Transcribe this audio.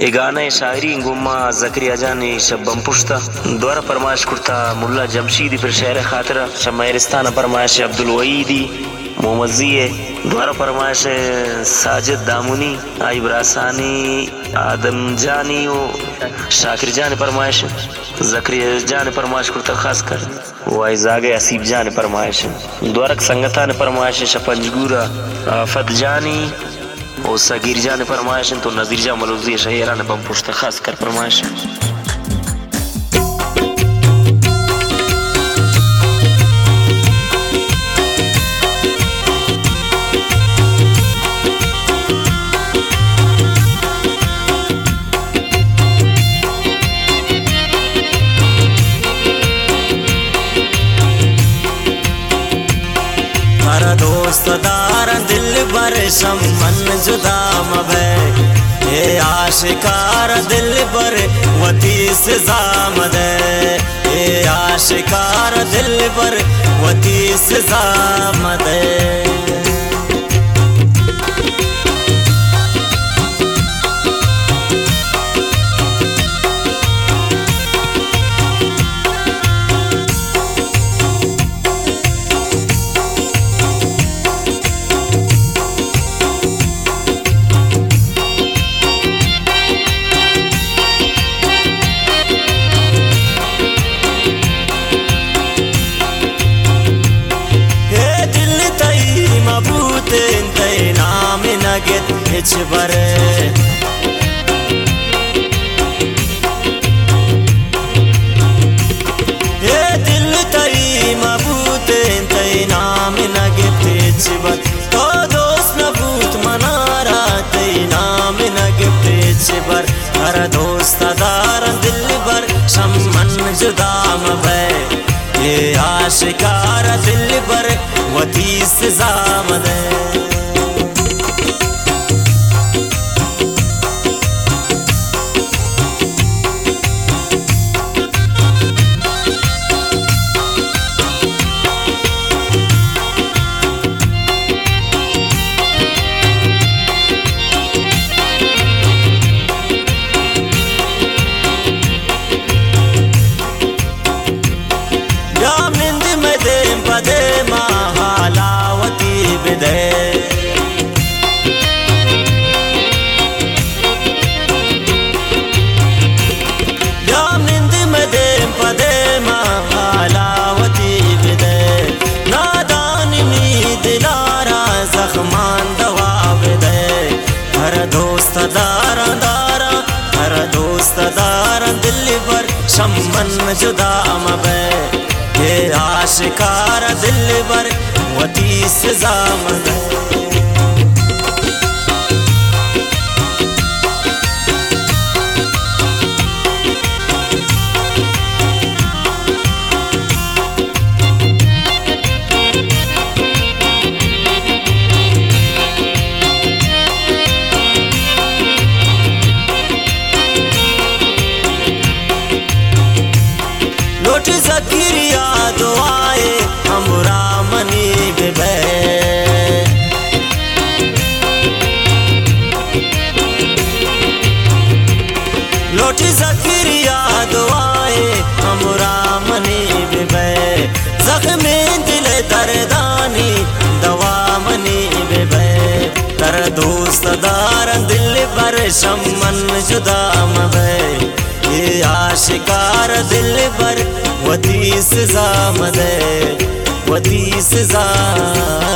ए गाना शायरी गुम्मा जकरिया जानी शब्बम पुश्ता द्वारा फरमाइश कुर्ता मुल्ला जमशीदी पर शेर खातिर शमैरिस्तान फरमाइश अब्दुल वहीदी मोहम्मदिये द्वारा फरमाइश साजिद दामुनी आइब रासानी आदम जानी ओ शाकिर जान फरमाइश जकरिया जान फरमाइश कुर्ता खास कर वाई जागे असीब जान फरमाइश द्वारा संगता ने फरमाइश शपंजगूरा आफत जानी और सगीर जान फरमाइश तो नज़ीर जा मलूजी शहरा ने बम पुश्त खास कर फरमाइश दोस्त दार दिल बर शमन जुदा मबे ये आशिकार दिल बर वतीस जामद ये आशिकार दिल बर वतीस जामद बर ये दिल तई मबूत तई नाम नगे बर तो दोस्त नबूत मनारा तई नाम नगे बर हर दोस्त दार दिल बर शमन जुदा मबे ये आशिकार दिल बर वतीस जामद शमन जुदा मबे ये आशिकार दिल बर वतीस जामद जकरिया दुआए हमरा मनी बेबे लोटी जकरिया दुआए हमरा मनी बेबे जख्मे दिल दर्दानी दवा मनी बेबे तर दोस्त दार दिल पर शमन जुदा मबे ये आशिकार दिल पर वतीस जामद वतीस जा